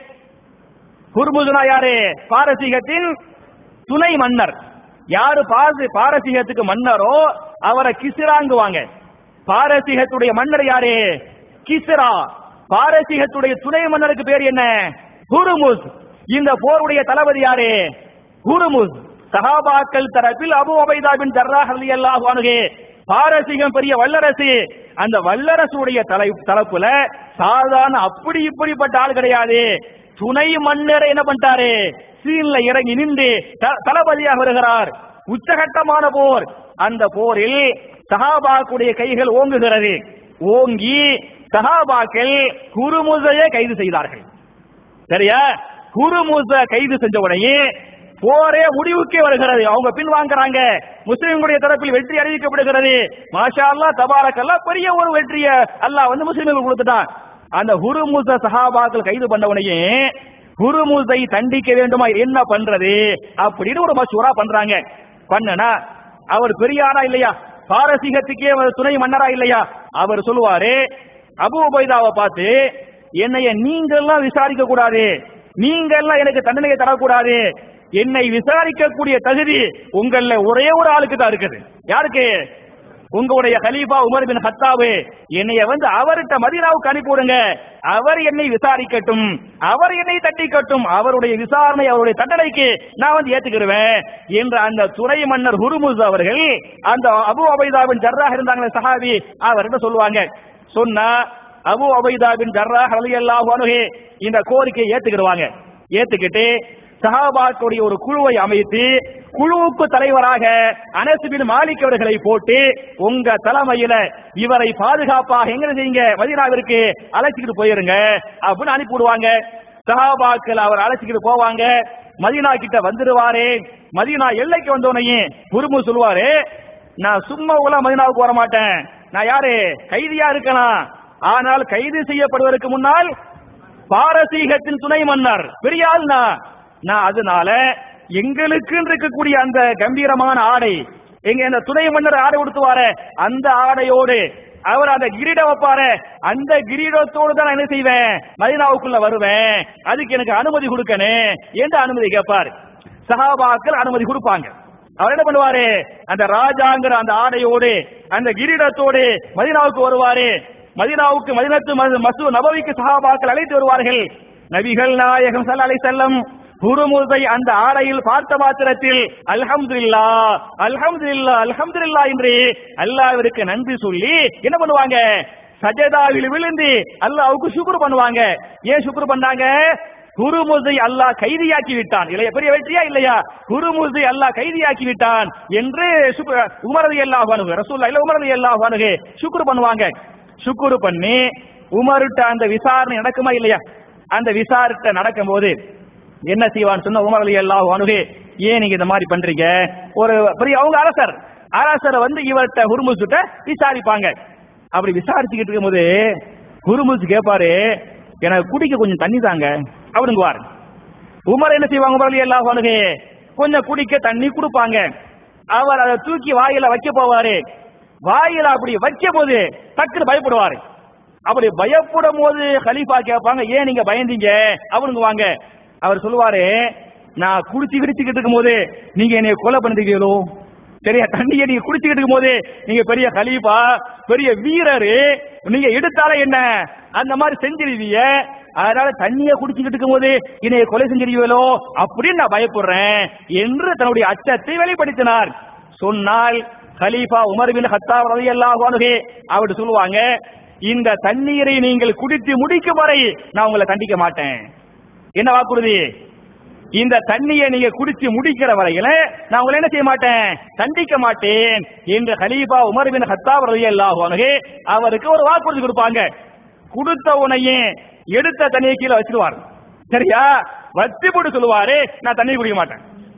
ஹுர்முஸ்னா யாரு? பாரசீகத்தின் துணை மன்னர். யாரு பாரசீகத்துக்கு மன்னரோ அவரை கிஸ்ராங்குவாங்க. பாரசீகத்துடைய மன்னர் யாரு? கிஸ்ரா. பாரசீகத்துடைய துணை மன்னருக்கு பேர் என்ன? ஹுர்முஸ். இந்த போருடைய தளபதி யாரு? ஹுர்முஸ். சஹாபாக்கள் தரப்பில் அபூ உபைதா பின் ஜர்ராஹ் ரலியல்லாஹு அன்ஹு. பாரசீகம் பெரிய வல்லரசு. அந்த வல்லரசுடைய தலைப்புல சாதாரண அப்படி இப்படிப்பட்ட ஆள் கிடையாது. துணை மன்னர் என்ன பண்ணிட்டாரு? சீன்ல இறங்கி நின்று தளபதியாக வருகிறார். உச்சகட்டமான போர். அந்த போரில் சஹாபாக்குடைய கைகள் ஓங்குகிறது. ஓங்கி சஹாபாக்கள் ஹுர்முஸையே கைது செய்தார்கள். சரியா? ஹுர்முஸ கைது செஞ்ச உடனே போரே முடிவுக்கே வருகிறது. அவங்க பின்வாங்குறாங்க. முஸ்லிம்களுடைய தரப்பில் வெற்றி அறிவிக்கப்படுகிறது. மாஷா அல்லாஹ் தபாரக்கல்லாஹ், பெரிய ஒரு வெற்றியை அல்லாஹ் முஸ்லிம்களுக்கு கொடுத்துட்டான். அந்த ஹுர்முஸ சஹாபாக்கள் கைது பண்ண உடனே ஹுர்முஸை தண்டிக்க வேண்டுமா, என்ன பண்றது அப்படின்னு ஒரு மசூரா பண்றாங்க. பண்ணனா அவர் பெரியாரா இல்லையா? பாரசீகத்துக்கே துணை மன்னரா இல்லையா? அவர் சொல்லுவாரு அபூ உபைதாவை பார்த்து, என்னைய நீங்க எல்லாம் விசாரிக்க கூடாது, நீங்க எல்லாம் எனக்கு தண்டனையை தரக்கூடாது, என்னை விசாரிக்கக்கூடிய தகுதி உங்கள ஒரே ஒரு ஆளுக்கு தான் இருக்குது. யாருக்கு? உங்களுடைய கலீஃபா உமர் பின் கத்தாப். என்னைய அவர்கிட்ட மதீனாவுக்கு அனுப்பி விடுங்க. அவர் என்னை விசாரிக்கட்டும், அவர் என்னை தண்டிக்கட்டும், அவருடைய விசாரணை அவருடைய தண்டனைக்கு நான் ஏத்துக்கிடுவேன் என்ற அந்த துணை மன்னர் ஹுர்முஸ் அவர்கள் அந்த அபூ உபைதா பின் ஜர்ராஹ் இருந்தாங்களே சஹாபி, அவர்கிட்ட சொல்லுவாங்க. சொன்னா அபூ உபைதா பின் ஜர்ராஹ் ரலியல்லாஹு அன்ஹு இந்த கோரிக்கையை ஏத்துக்கிடுவாங்க. ஏத்துக்கிட்டு சஹாபாக்களுடைய ஒரு குழுவை அமைத்து குழுவுக்கு தலைவராக அனஸ் பின் மாலிக் அவர்களை போட்டு, உங்க தலைமையில இவரை பாதுகாப்பாக எங்க செய்யுங்க, மதீனாவிற்கு அழைச்சிக்கிட்டு போயிருங்க அப்படின்னு அனுப்பிவிடுவாங்க. சஹாபாக்கள் அவர் அழைச்சிக்கிட்டு போவாங்க. மதீனா கிட்ட வந்துடுவாரு. மதீனா எல்லைக்கு வந்தோடனே ஹுர்முஸ் சொல்லுவாரு, நான் சும்மா உள்ள மதீனாவுக்கு வர மாட்டேன், நான் யாரு? கைதியா இருக்கலாம். ஆனால் கைது செய்யப்படுவதற்கு முன்னால் பாரசீகத்தின் துணை மன்னர் பெரிய ஆள் நான் அதனால எங்களுக்கு இருக்கக்கூடிய அந்த கம்பீரமான ஆடை, எங்க அந்த துணை மன்னர் ஆடை உடுத்துவாரு, அந்த ஆடையோடு அவர் அந்த கிரீடம் வைப்பாரு, அந்த கிரீடத்தோடு தான் நான் என்ன செய்வேன், மதீனாவுக்குள்ள வருவேன், அதுக்கு எனக்கு அனுமதி கொடுக்கணும் என்று அனுமதி கேட்பார். சஹாபாக்கள் அனுமதி கொடுப்பாங்க. அவர் என்ன பண்ணுவாரு, அந்த ராஜாங்கிற அந்த ஆடையோடு அந்த கிரீடத்தோடு மதீனாவுக்கு வருவாரு. மதீனாவுக்கு மதீனத்து மஸ்ஜித் நபவிக்கு சஹாபாக்கள் அழைத்து வருவார்கள். நபிகள் நாயகம் ஸல்லல்லாஹு அலைஹி வஸல்லம் ஹுர்முஸை அந்த ஆடையில் பார்த்த மாத்திரத்தில் அல்ஹம்துலில்லாஹ் அல்ஹம்துலில்லாஹ் அல்ஹம்துலில்லாஹ் என்று அல்லாஹ்விற்கு நன்றி சொல்லி என்ன பண்ணுவாங்க, சஜதாவில் விழுந்து அல்லாஹ்வுக்கு ஷுக்ர் பண்ணுவாங்க. ஏன் ஷுக்ர் பண்ணாங்க? ஹுர்முஸை அல்லாஹ் கைதியாக்கி விட்டான். இல்லையா, பெரிய வெற்றியா இல்லையா? ஹுர்முஸை அல்லாஹ் கைதியாக்கி விட்டான் என்று உமர் ரலியல்லாஹு அன்ஹு, ரசூலுல்லாஹ் இல்ல உமர் ரலியல்லாஹு அன்ஹு ஷுக்ர் பண்ணுவாங்க. ஷுக்ர் பண்ணி உமர்ட்ட அந்த விசாரணை நடக்குமா இல்லையா? அந்த விசாரணை நடக்கும்போது என்ன செய்வான்னு சொன்ன உமர் ரலியல்லாஹு அன்ஹு, ஏன் நீங்க இந்த மாதிரி பண்றீங்க? ஒரு பெரிய அவங்க அரசரை இவர்கிட்ட ஹுர்முஸ் கிட்ட விசாரிப்பாங்க. அப்படி விசாரிச்சுக்கிட்டு இருக்கும்போது ஹுர்முஸ் கேட்பாரு, எனக்கு குடிக்க கொஞ்சம் தண்ணி தாங்க அப்படிங்குவார். உமர் என்ன செய்வாங்க, உமர் ரலியல்லாஹு அன்ஹு கொஞ்சம் குடிக்க தண்ணி கொடுப்பாங்க. அவர் அதை தூக்கி வாயில வைக்க போவாரு. வாயில அப்படி வைக்க போது டக்குன்னு பயப்படுவாரு. அப்படி பயப்படும் போது கலீஃபா கேட்பாங்க, ஏன் நீங்க பயந்தீங்க அப்படிங்குவாங்க. அவர் சொல்லுவாரு, நான் குடிச்சு கிடிச்சுக்கிட்டு இருக்கும் போது நீங்க என்னைய கொலை பண்ணிருக்கீங்களோ, சரியா? தண்ணியை நீங்க குடிச்சுக்கிட்டு இருக்கும் போது நீங்க பெரிய கலீஃபா, பெரிய வீரரு, நீங்க எடுத்தாலே என்ன அந்த மாதிரி செஞ்சிருவீங்க, அதனால தண்ணியை குடிச்சுக்கிட்டு இருக்கும் போது என்னைய கொலை செஞ்சிருவீங்களோ அப்படின்னு நான் பயப்படுறேன் என்று தன்னுடைய அச்சத்தை வெளிப்படுத்தினார். சொன்னால் கலீஃபா உமர் பின் கத்தாப் ரலியல்லாஹு அன்ஹு அவர் சொல்லுவாங்க, இந்த தண்ணீரை நீங்கள் குடித்து முடிக்கும் வரை நான் உங்களை தண்டிக்க மாட்டேன். என்ன வாக்குறுதி? இந்த தண்ணியை நீங்க குடிச்சு முடிக்கிற வரையில நான் உங்களை என்ன செய்ய மாட்டேன், தண்டிக்க மாட்டேன் என்று கலீஃபா உமர் பின் கத்தாப் ரலியல்லாஹு அன்ஹு அவருக்கு ஒரு வாக்குறுதி கொடுப்பாங்க. கொடுத்த உடனே எடுத்த தண்ணியை கீழே வச்சிருவார். சரியா? வச்சு போட்டு சொல்லுவாரு, நான் தண்ணி குடிக்க மாட்டேன்.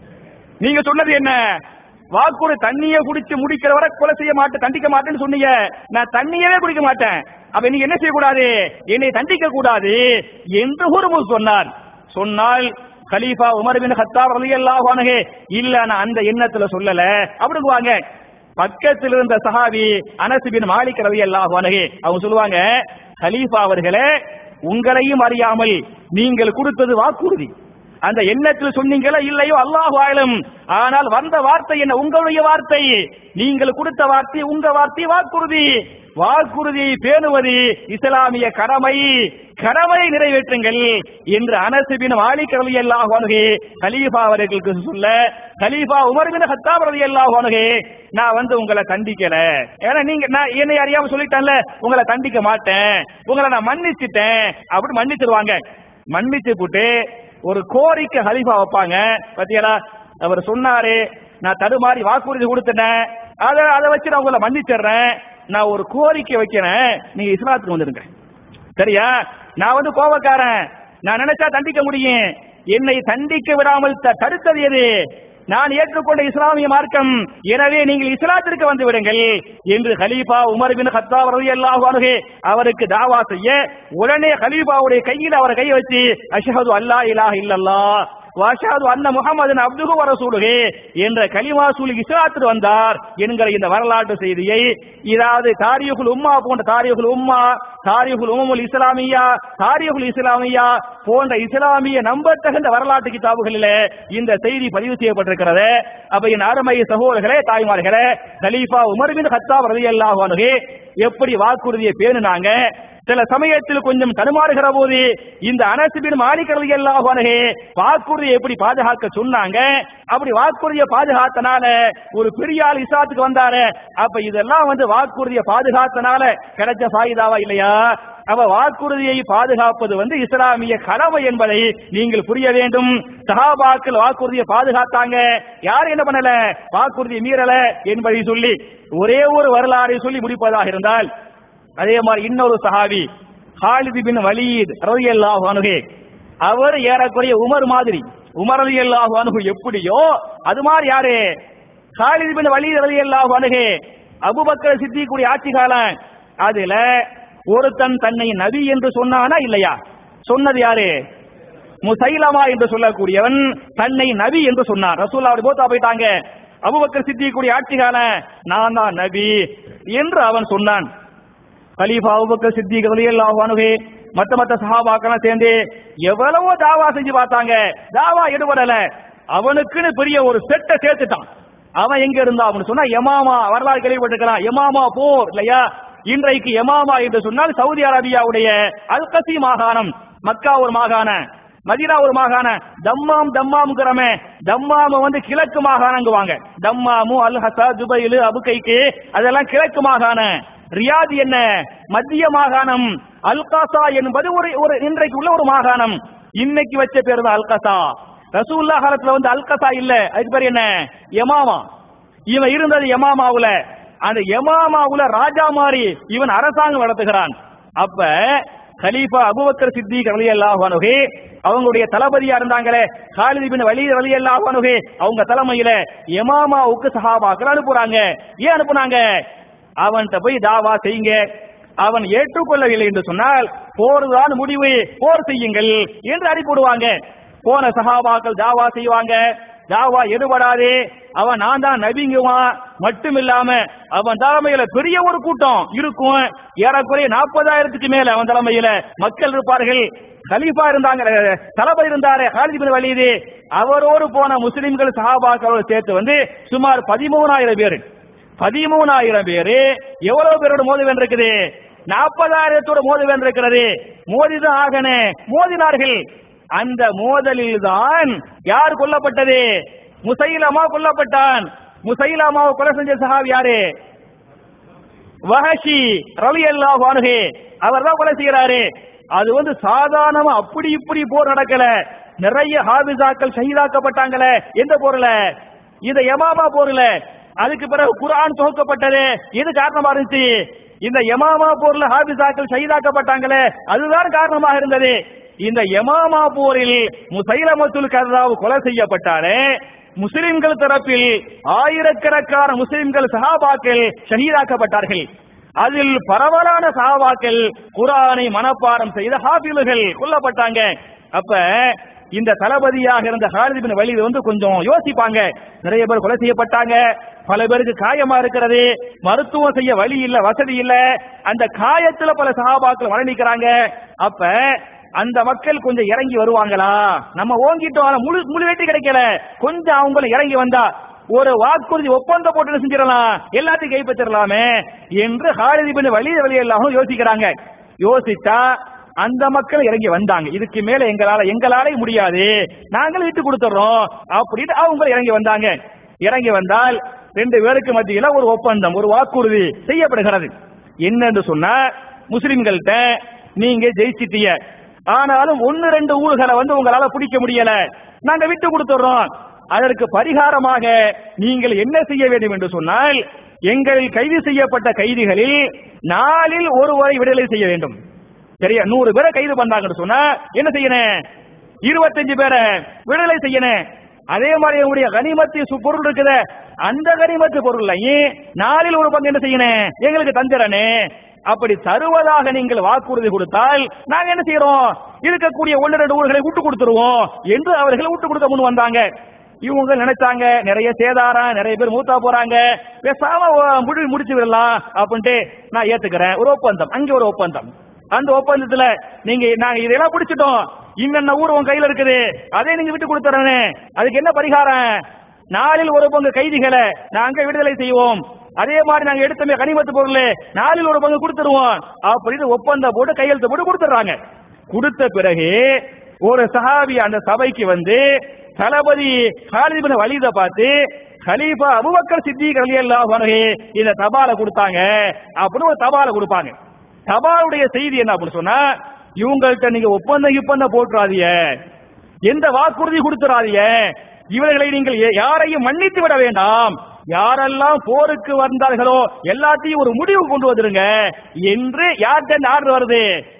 நீங்க சொன்னது என்ன? வாக்குறுதி தண்ணியை குடிச்சு முடிக்கிற வரை கொலை செய்ய மாட்டேன், தண்டிக்க மாட்டேன்னு சொன்னீங்க. நான் தண்ணியவே குடிக்க மாட்டேன். அப்ப நீங்க என்ன செய்யக்கூடாது, என்னை தண்டிக்க கூடாது என்று ஹுர்முஸ் சொன்னார். சொன்னால் கலீஃபா உமர் பின் கத்தாப் ரலியல்லாஹு அன்ஹு, இல்ல நான் அந்த எண்ணத்துல சொல்லல அப்படிங்குவாங்க. பக்கத்தில் இருந்த சஹாபி அனஸ் பின் மாலிக் ரலியல்லாஹு அன்ஹு அவங்க சொல்லுவாங்க, கலீஃபா அவர்களே, உங்களையும் அறியாமல் நீங்கள் கொடுத்தது வாக்குறுதி. அந்த எண்ணத்தில் சொன்னீங்களா இல்லையோ அல்லாஹு ஆலம். ஆனால் வந்த வார்த்தை என்ன? உங்களுடைய வார்த்தை, நீங்கள் கொடுத்த வார்த்தை, உங்க வார்த்தை வாக்குறுதி. வாக்குறுதியை பேணுவது இஸ்லாமிய கடமை. கடமையை நிறைவேற்றுங்கள் என்று அனஸ் பின் மாலிக் ரலியல்லாஹு அன்ஹு கலீஃபா அவர்களுக்கு சொல்ல, கலீஃபா உமர் பின் கத்தாப் ரலியல்லாஹு அன்ஹு நான் உங்களை தண்டிக்கல, ஏன்னா நீங்க நான் என்னை அறியாம சொல்லிட்டேன்ல, உங்களை தண்டிக்க மாட்டேன், உங்களை நான் மன்னிச்சிட்டேன் அப்படி மன்னிச்சிருவாங்க. மன்னிச்சு போட்டு ஒரு கோரிக்கை ஹலீஃபா வைப்பாங்க. பாத்தீங்களா, அவர் சொன்னாரு நான் தடுமாறி வாக்குறுதி கொடுத்துட்டேன், அதை வச்சு நான் உங்களை மன்னிச்சிடுறேன், நான் ஒரு கோரிக்கை வைக்கிறேன், நீங்க இஸ்லாத்துக்கு வந்துருங்க. சரியா? நான் கோபக்காரன், நான் நினைச்சா தண்டிக்க முடியும், என்னை தண்டிக்க விடாமல் தடுத்தது எது? நான் ஏற்றுக்கொண்ட இஸ்லாமிய மார்க்கம், எனவே நீங்கள் இஸ்லாத்திற்கு வந்து விடுங்கள் என்று கலீஃபா உமர் பின் கத்தாப் ரலியல்லாஹு அன்ஹு அவருக்கு தாவா செய்ய, உடனே கலீஃபாவுடைய கையில் அவர் கை வச்சு அஷ்ஹது அல்லா இலாஹ இல்லல்லாஹ் வ அஷ்ஹது அன்ன முஹம்மதன் அப்துஹு வ ரசூலுஹு என்ற கலிமா சொல்லி இஸ்லாத்துக்கு வந்தார் என்கிற இந்த வரலாற்று செய்தியை, இதாவது தாரீகுல் உம்மா போன்ற தாரீகுல் உம்மா, தாரீகுல் உம்முல் இஸ்லாமியா, தாரீகுல் இஸ்லாமியா போன்ற இஸ்லாமிய நம்பத்தகுந்த வரலாற்று கிதாபுகளில் இந்த செய்தி பதிவு செய்யப்பட்டிருக்கிறது. அப்ப என் அருமை சகோதரர்களே, தாய்மார்களே, கலீஃபா உமர் பின் கத்தாப் ரலியல்லாஹு அன்ஹு எப்படி வாக்குறுதியை பேணுனாங்க, சில சமயத்தில் கொஞ்சம் தடுமாறுகிற போது இந்த அனஸ் பின் மாலிக் ரலியல்லாஹு அன்ஹு வாக்குறுதியை எப்படி பாதுகாக்க சொன்னாங்க, அப்படி வாக்குறுதியை பாதுகாத்தனால ஒரு பெரிய ஆள் இஸ்லாத்துக்கு வந்தாரு. அப்ப இதெல்லாம் வாக்குறுதியை பாதுகாத்தனால கிடைச்ச ஃபாயிதாவா இல்லையா? அப்ப வாக்குறுதியை பாதுகாப்பது இஸ்லாமிய கடமை என்பதை நீங்கள் புரிய வேண்டும். சஹாபாக்கள் வாக்குறுதியை பாதுகாத்தாங்க, யார் என்ன பண்ணல, வாக்குறுதியை மீறல என்பதை சொல்லி ஒரே ஒரு வரலாறை சொல்லி முடிப்பதாக இருந்தால், அதே மாதிரி இன்னொரு சஹாபி ஹாலித் பின் வலீத் ரலியல்லாஹு அன்ஹு, அவர் ஏறக்குறைய உமர் மாதிரி, உமர் ரலியல்லாஹு அன்ஹு எப்படியோ அது மாதிரி யாரு, ஹாலித் பின் வலீத் ரலியல்லாஹு அன்ஹு அபூபக்கர் சித்திக்குடைய ஆட்சி காலம், அதுல ஒருத்தன் தன்னை நபி என்று சொன்னானா இல்லையா? சொன்னது யாரு? முசைலமா என்று சொல்லக்கூடியவன் தன்னை நபி என்று சொன்னான். ரசூலுல்லாஹ் போத்தா போயிட்டாங்க, அபூபக்கர் சித்திக்குடைய ஆட்சி காலம் நான் தான் நபி என்று அவன் சொன்னான். கலீஃபா அபூபக்கர் சித்திக் ரலியல்லாஹு அன்ஹு மத்த சஹாபாக்கள் சேர்ந்து எவ்வளவோ தாவா செஞ்சு பார்த்தாங்க, தாவா எடுபடல. அவனுக்குன்னு பெரிய ஒரு செட்டை சேர்த்துட்டான். அவன் எங்க இருந்தா அப்படின்னு சொன்னா யமாமா, வரலாறு கேள்விப்பட்டிருக்கலாம், யமாமா போர் இல்லையா? இன்றைக்கு யமாமா என்று சொன்னால் சவுதி அரேபியாவுடைய அல் கசி மாகாணம், மக்கா ஒரு மாகாணம், மதீனா ஒரு மாகாணம், தம்மாம்ங்கிறமே, தம்மாம் கிழக்கு மாகாணங்குவாங்க. தம்மாமு, அல் ஹசா, துபைலு, அபுகைக்கு அதெல்லாம் கிழக்கு மாகாணம். ரியாத் என்ன மத்திய மாகாணம். அல்காசா என்பது ஒரு இன்றைக்கு உள்ள ஒரு மாகாணம். இன்னைக்கு வச்ச பேர் தான் அல்கசா. ரசூலுல்லாஹ் காலத்துல அல்கசா இல்ல, அதுக்கு பேர் என்ன, யமாமா. இவன் இருந்தது யமாமாவுல. அந்த யமாமாவுல ராஜா மாதிரி இவன் அரசாங்கம் நடத்துகிறான். அப்ப கலீஃபா அபூபக்கர் சித்திக் ரலியல்லாஹு அன்ஹு அவங்களுடைய தளபதியா இருந்தாங்களே காலித் பின் வலீத் ரலியல்லாஹு அன்ஹு, அவங்க தலைமையில யமாமாவுக்கு சஹாபாக்கள் அனுப்புறாங்க. ஏன் அனுப்புனாங்க? அவன்கிட்ட போய் தாவா செய்யுங்க. அவன் ஏற்றுக்கொள்ளவில்லை என்று சொன்னால் போர் தான் முடிவு, போர் செய்யுங்கள் என்று அனுப்பிவிடுவாங்க. போன சஹாபாக்கள் தாவா செய்வாங்க, தாவா எடுபடாது, அவன் நான் தான் நபிங்குவான். மட்டும் இல்லாம அவன் தலைமையில பெரிய ஒரு கூட்டம் இருக்கும், ஏறக்குறைய 40,000க்கு மேல அவன் தலைமையில மக்கள் இருப்பார்கள். கலீஃபா இருந்தாங்க, தளபதி இருந்தாரு காலித் பின் வலீத், அவரோடு போன முஸ்லிம்கள் சஹாபாக்களோடு சேர்த்து சுமார் 13,000 பேர். 13,000 பேரு எவ்வளவு பேரோட மோதி வென்றிருக்குது? 40,000 மோதி வென்றிருக்கிறது. மோதிதான் ஆகனே, மோதினார்கள். அந்த மோதலில் தான் யார் கொல்லப்பட்டது? முசைலமா கொல்லப்பட்டான். முசைலமாவை கொலை செஞ்ச சஹாபி யாரு? வஹஷி ரலியல்லாஹு அன்ஹு, அவர் தான் கொலை செய்யறாரு. அது சாதாரணமா அப்படி இப்படி போர் நடக்கல, நிறைய ஹாபிஸாக்கள் ஷஹீதாக்கப்பட்டாங்களே. எந்த போர்ல? இந்த யமாமா போர்ல. அதுக்கு பிறகு குர்ஆன் தொகுக்கப்பட்டது. இது காரணமா இருந்துச்சு. இந்த யமாமா போர்ல ஹாபிஸாக்கள் ஷஹீதாக்கப்பட்டாங்களே, அதுதான் காரணமாக இருந்தது. இந்த யமாமா போரில் முசைலமத்துல் கர்ராப் கொலை செய்யப்பட்டாரே, முஸ்லிம்கள் தரப்பில் ஆயிரக்கணக்கான முஸ்லிம்கள் சஹாபாக்கள் ஷஹீதாக்கப்பட்டார்கள். அதில் பரவலான சஹாபாக்கள் குர்ஆனை மனப்பாடம் செய்த ஹாஃபில்கள் கொல்லப்பட்டாங்க. அப்ப இந்த தளபதியாக இருந்த காலித் பின் வலீத் கொஞ்சம் யோசிப்பாங்க. நிறைய பேர் கொலை செய்யப்பட்டாங்க, பல பேருக்கு காயமா இருக்கிறது, மருத்துவம் செய்ய வழி இல்ல, வசதி இல்ல, அந்த காயத்துல பல சஹாபாக்கள் மரணிக்கிறாங்க. அப்ப அந்த மக்கள் கொஞ்சம் இறங்கி வருவாங்களா, நம்ம ஓங்கிட்டோம் முழு வெற்றி கிடைக்கல, கொஞ்சம் அவங்களும் இறங்கி வந்தா ஒரு வாக்குறுதி ஒப்பந்தம் போட்டு செஞ்சிடலாம், எல்லாத்தையும் கைப்பற்றிடலாமே என்று ஹாலித் இப்னு வலீத் ரலியல்லாஹு யோசிக்கிறாங்க. யோசிச்சா அந்த மக்கள் இறங்கி வந்தாங்க. இதுக்கு மேல எங்களால முடியாது, நாங்கள் விட்டு கொடுத்துறோம் அப்படின்னு அவங்க இறங்கி வந்தாங்க. இறங்கி வந்தால் ரெண்டு பேருக்கு மத்தியில ஒரு ஒப்பந்தம், ஒரு வாக்குறுதி செய்யப்படுகிறது. என்னன்னு சொன்னா, முஸ்லிம்கள்ட்ட நீங்க ஜெயிச்சிட்டீங்க, ஆனாலும் 1-2 ஊர்களை உங்களால பிடிக்க முடியல, நாங்க விட்டு கொடுத்துறோம். அதற்கு பரிகாரமாக நீங்கள் என்ன செய்ய வேண்டும் என்று சொன்னால், எங்களில் கைது செய்யப்பட்ட கைதிகளில் 4இல் ஒருவரை விடுதலை செய்ய வேண்டும். சரியா? 100 பேரை கைது பண்ணாங்கன்னு சொன்னா என்ன செய்யணும்? 25 பேரை விடுதலை செய்யணும். அதே மாதிரி உங்களுடைய கனிமத்து பொருள் இருக்குது, அந்த கனிமத்து பொருளையும் 4இல் ஒரு பங்கு என்ன செய்யணும்? எங்களுக்கு தந்திரனே. அப்படி தருவதாக நீங்கள் வாக்குறுதி கொடுத்தால் நாங்க என்ன செய்யறோம்? இருக்கக்கூடிய 1-2 ஊர்களை விட்டு கொடுத்துருவோம் என்று அவர்களை விட்டு கொடுக்க முன் வந்தாங்க. இவங்க நினைச்சாங்க நிறைய சேதாரம், நிறைய பேர் மூத்தா போறாங்க, பேசாம முடிச்சு விடலாம் அப்படின்ட்டு நான் ஏத்துக்கிறேன். ஒரு ஒப்பந்தம், அங்கே ஒரு ஒப்பந்தம். அந்த ஒப்பந்தத்துல நாங்க இதெல்லாம் பிடிச்சிட்டோம், இன்னென்ன ஊர் உங்க கையில இருக்குது, அதை நீங்க விட்டு கொடுத்துறேன்னு. அதுக்கு என்ன பரிகாரம்? 4இல் ஒரு பங்கு கைதிகளை நாங்க விடுதலை செய்வோம், அதே மாதிரி நாங்க எடுத்த கனிமத்து பொருள் 4இல் ஒரு பங்கு கொடுத்துருவோம் அப்படின்னு ஒப்பந்தம் போட்டு கையெழுத்து போட்டு கொடுத்துறாங்க. கொடுத்த பிறகு ஒரு சஹாபி அந்த சபைக்கு தளபதி ஹாலித் இப்னு வலீத பார்த்து, கலீஃபா அபூபக்கர் சித்திக் ரலியல்லாஹு அன்ஹு இந்த தபாலை கொடுத்தாங்க அப்படின்னு ஒரு தபாலை கொடுப்பாங்க. தபாலுடைய செய்தி என்ன அப்படின்னு சொன்னா, இவங்கள்ட்ட நீங்க ஒப்பந்தம் போட்டுறாதீங்க, எந்த வாக்குறுதி கொடுத்துறாதீங்க, இவர்களை நீங்கள் யாரையும் மன்னித்து விட வேண்டாம், யாரெல்லாம் போருக்கு வந்தார்களோ எல்லாத்தையும் ஒரு முடிவு கொண்டு வந்துருங்க என்று யார்கிட்ட ஆர்டர் வருது?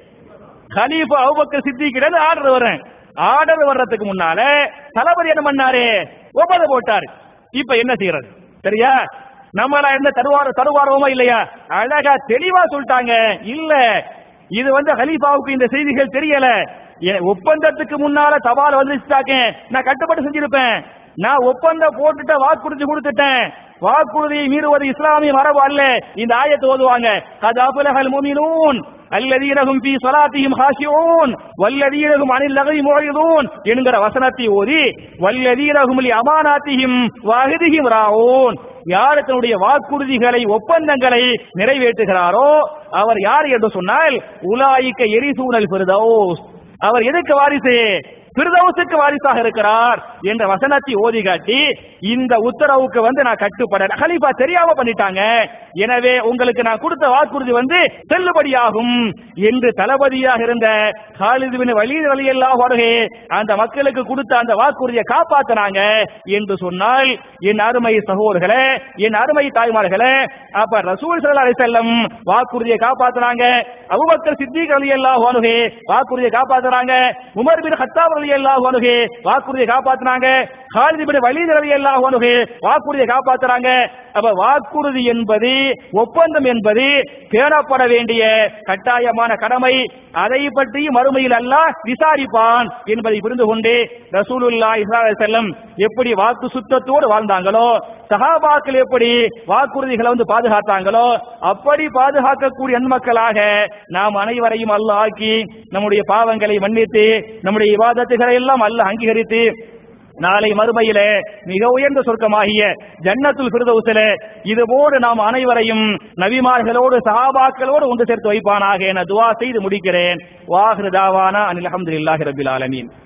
கலீஃபா அபூபக்கர் சித்திக்கிட்ட ஆர்டர் வரும். ஆர்டர் வர்றதுக்கு முன்னால தளபதி என்ன பண்ணாரு? ஒப்பந்தம் போட்டாரு. இப்ப என்ன செய்யறது? சரியா? நம்மள என்ன தருவாரமா இல்லையா? அழகா தெளிவா சொல்லிட்டாங்க. இல்ல, இது கலீஃபாவுக்கு இந்த செய்திகள் தெரியல. ஒப்பந்தத்துக்கு முன்னால தபால் வந்துட்டாக்க நான் கட்டுப்பட்டு செஞ்சிருப்பேன். நான் ஒப்பந்தம் போட்டுட்ட, வாக்குறுதி கொடுத்துட்டேன், வாக்குறுதியை மீறுவது இஸ்லாமிய மரபு அல்ல. இந்த ஆயத்தை ஓதுவாங்க, கத் அஃலஹல் முஃமினூன் அல்லதீன ஹும் ஃபீ ஸலாத்திஹிம் ஹாஷிஊன் வல்லதீன ஹும் அனில் லகவி முஅரிதூன் என்கிற வசனத்தை ஓதி, வல்லதீன ஹும் லி அமானாத்திஹிம் வஅஹ்திஹிம் ராஊன், யார் தன்னுடைய வாக்குறுதிகளை ஒப்பந்தங்களை நிறைவேற்றுகிறாரோ அவர் யார் என்று சொன்னால், உலாயிக எரிசூனல் ஃபிர்தௌஸ், அவர் எதுக்கு வாரிசு? ஃபிர்தௌஸுக்கு வாரிசாக இருக்கிறார் என்ற வசனத்தை ஓதி காட்டி, இந்த உத்தரவுக்கு நான் கட்டுப்பட, கலீஃபா தெரியாம பண்ணிட்டாங்க, எனவே உங்களுக்கு நான் கொடுத்த வாக்குறுதி செல்லுபடியாகும் என்று தளபதியாக இருந்த ஹாலித் இப்னு வலீத் ரலியல்லாஹு அன்ஹு அந்த மக்களுக்கு கொடுத்த அந்த வாக்குறுதியை காப்பாத்தினாங்க என்று சொன்னால், என் அருமை சகோதரர்களே, என் அருமை தாய்மார்களே, அப்ப ரசூல் ஸல்லல்லாஹு அலைஹி வஸல்லம் வாக்குறுதியை காப்பாத்தினாங்க, அபூபக்கர் சித்திக் ரலியல்லாஹு அன்ஹு வாக்குறுதியை காப்பாத்தினாங்க, உமர் பின் கத்தாப் ரலியல்லாஹு அன்ஹு வாக்குறுதியை காப்பாத்தினாங்க, ஹாலித் இப்னு வலீத் ரலியல்லாஹு அன்ஹு வாக்குறுதியை காப்பாத்துறாங்க. அப்ப வாக்குறுதி என்பது, ஒப்பந்தம் என்பது பேணப்பட வேண்டிய கட்டாயமான கடமை. அதை பற்றி மறுமையில் அல்லாஹ் விசாரிப்பான் என்பதை புரிந்து கொண்டு ரசூலுல்லாஹி ஸல்லல்லாஹு அலைஹி வஸல்லம் எப்படி வாக்கு சுத்தத்தோடு வாழ்ந்தாங்களோ, சஹாபாக்கள் எப்படி வாக்குறுதிகளை பாதுகாத்தாங்களோ, அப்படி பாதுகாக்கக்கூடிய நன்மக்களாக நாம் அனைவரையும் அல்லாஹ் ஆக்கி நம்முடைய பாவங்களை மன்னித்து நம்முடைய இபாதத்துகளை எல்லாம் அல்லாஹ் அங்கீகரித்து நாளை மறுமையிலே மிக உயர்ந்த சொர்க்கமாகிய ஜன்னத்துல் ஃபிர்தௌஸிலே இதுபோடு நாம் அனைவரையும் நபிமார்களோடு சஹாபாக்களோடு ஒன்று சேர்த்து வைப்பானாக என துஆ செய்து முடிக்கிறேன். வாஹிரு தாவானா அனில் ஹம்துலில்லாஹி ரப்பில் ஆலமீன்.